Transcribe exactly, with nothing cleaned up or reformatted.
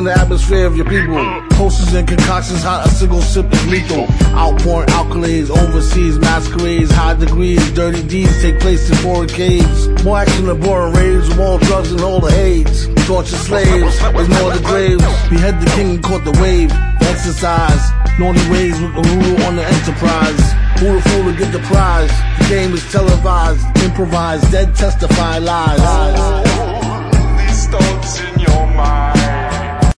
poison the atmosphere of your people. Posters and concoctions, hot, a single sip is lethal. Outpouring alkalies, overseas masquerades, high degrees, dirty deeds take place in foreign caves. More action than boring raves, more drugs and all the AIDS. Torture slaves, ignore the graves. Behead the king and caught the wave. Exercise, naughty ways with a rule on the enterprise. Who the fool to get the prize? The game is televised, improvised, dead testify lies. These thoughts in your mind.